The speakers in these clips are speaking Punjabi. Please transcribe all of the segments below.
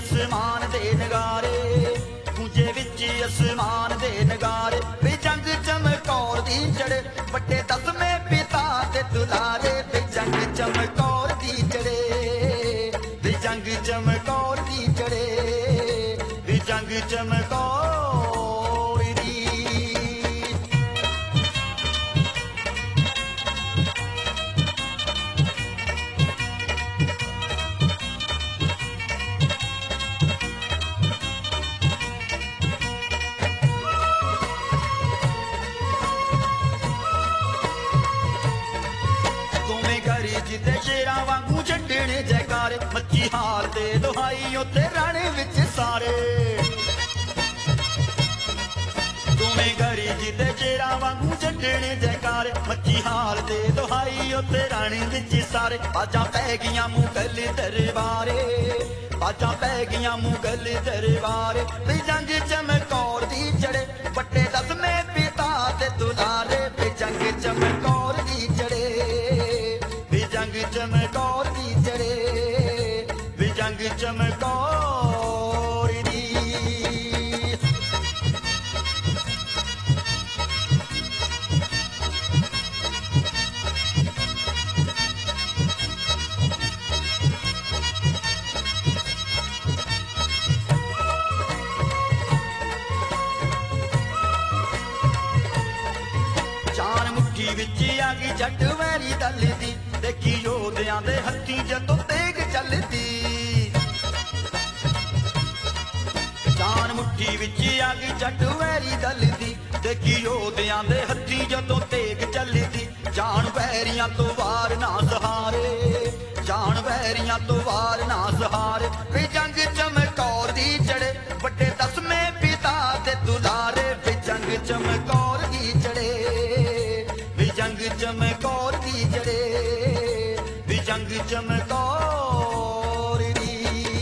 ਅਸਮਾਨ ਦੇ ਨਗਾਰੇ, ਗੂੰਜੇ ਵਿੱਚ ਅਸਮਾਨ ਦੇ ਨਗਾਰੇ। ਵੀ ਜੰਗ ਚਮਕੌਰ ਦੀ ਚੜੇ, ਵੱਡੇ ਦਸਵੇਂ ਪਿਤਾ ਦੇ ਦੁਲਾਰੇ। ਵੀ ਜੰਗ ਚਮਕੌਰ ਦੀ ਚੜੇ, ਵੀ ਜੰਗ ਚਮਕੌਰ ਦੀ ਚੜੇ, ਵੀ ਜੰਗ ਚਮਕੌਰ ਦੀ। ਜਿੱਤੇ ਸ਼ੇਰਾਂ ਵਾਂਗੂ ਛੱਡਣੇ ਜੈਕਾਰੇ, ਮੱਚੀ ਹਾਲ ਦੇ ਦੁਹਾਈ ਉੱਥੇ ਰਣ ਵਿੱਚ ਸਾਰੇ। ਦੋਵੇਂ ਘਰੀ ਜਿੱਤੇ ਸ਼ੇਰਾਂ ਵਾਂਗੂ ਛੱਡਣੇ ਜੈਕਾਰੇ, ਮੱਚੀ ਹਾਲ ਦੇ ਦੁਹਾਈ ਉੱਥੇ ਰਣ ਵਿੱਚ ਸਾਰੇ। ਬਾਜਾਂ ਪੈ ਗਈਆਂ ਮੁਗਲ ਦਰਬਾਰੇ, ਬਾਜਾਂ ਪੈ ਗਈਆਂ ਮੁਗਲ ਦਰਬਾਰੇ। ਵੀ ਜੰਗ ਚਮਕੌਰ ਦੀ ਚੜੇ, ਵੱਡੇ ਦਸਵੇਂ ਪਿਤਾ ਦੇ ਦੁਲਾਰੇ। ਵੀ ਜੰਗ ਚਮਕੌਰ ਦੀ ਚੜੇ, ਵੀ ਜੰਗ ਚਮਕੌਰ ਦੀ ਚੜੇ, ਵੀ ਜੰਗ ਚਮਕੌਰ ਦੀ। ਜਾਨ ਮੁੱਠੀ ਵਿੱਚ ਆ ਗਈ ਜੱਟ ਵੈਰੀ ਦਲ ਦੀ, ਦੇਖੀ ਯੋਧਿਆਂ ਦੇ ਹੱਥੀਂ ਜਦੋਂ ਤੇਗ ਚੱਲਦੀ। ਜਾਨ ਮੁੱਠੀ ਵਿੱਚ ਆ ਗਈ ਜੱਟ ਵੈਰੀ ਦਲ ਦੀ, ਦੇਖੀ ਯੋਧਿਆਂ ਦੇ ਹੱਥੀਂ ਜਦੋਂ ਤੇਗ ਚੱਲਦੀ। ਜਾਨ ਵੈਰੀਆਂ ਤੋਂ ਵਾਰ ਨਾ ਸਹਾਰੇ, ਜਾਨ ਵੈਰੀਆਂ ਤੋਂ ਵਾਰ ਨਾ ਸਹਾਰੇ। ਵੀ ਜੰਗ ਚਮਕੌਰ ਦੀ ਚੜੇ, ਵੱਡੇ ਦਸਵੇਂ ਪਿਤਾ ਦੇ ਦੁਲਾਰੇ। ਵੀ ਜੰਗ ਚਮਕੌਰ ਦੀ ਚੜੇ, ਵੀ ਜੰਗ ਚਮਕੌਰ ਦੀ ਚੜੇ, ਵੀ ਜੰਗ ਚਮਕੌਰ ਦੀ।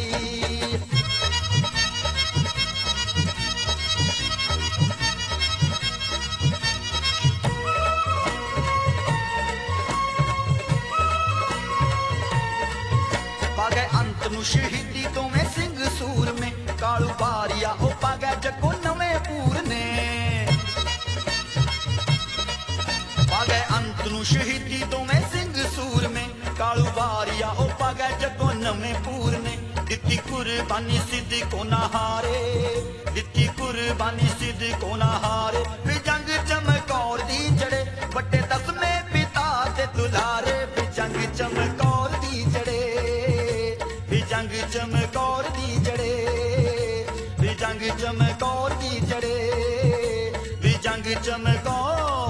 ਪਾ ਗਏ ਅੰਤ ਨੂੰ ਸ਼ਹੀਦੀ ਦੋਵੇਂ ਸਿੰਘ ਸੂਰਮੇ, ਕਾਲੂ ਬਾਰੀਆ ਉਹ ਪਾ ਗਏ ਜੱਗੋਂ ਨਵੇਂ ਪੂਰ ਨੇ। ਪਾ ਗਏ ਅੰਤ ਨੂੰ ਸ਼ਹੀਦੀ ਦੋਵੇਂ ਸਿੰਘ ਸੂਰਮੇ, ਕਾਲੂ ਬਾਰੀਆ ਉਹ ਪਾ ਗਏ ਜੱਗੋਂ ਨਵੇਂ ਪੂਰ ਨੇ। ਦਿੱਤੀ ਕੁਰਬਾਨੀ ਸਿੱਧਕੋ ਨਾ ਹਾਰੇ, ਦਿੱਤੀ ਕੁਰਬਾਨੀ ਸਿੱਧਕੋ ਨਾ ਹਾਰੇ। ਵੀ ਜੰਗ ਚਮਕੌਰ ਦੀ ਚੜੇ, ਵੱਡੇ ਦਸਵੇਂ ਪਿਤਾ ਦੇ ਦੁਲਾਰੇ। ਵੀ ਜੰਗ ਚਮਕੌਰ ਦੀ ਚੜੇ, ਵੀ ਜੰਗ ਚਮਕੌਰ ਦੀ ਚੜੇ, ਵੀ ਜੰਗ ਚਮਕੌਰ ਦੀ ਚੜੇ, ਵੀ ਜੰਗ ਚਮਕੌਰ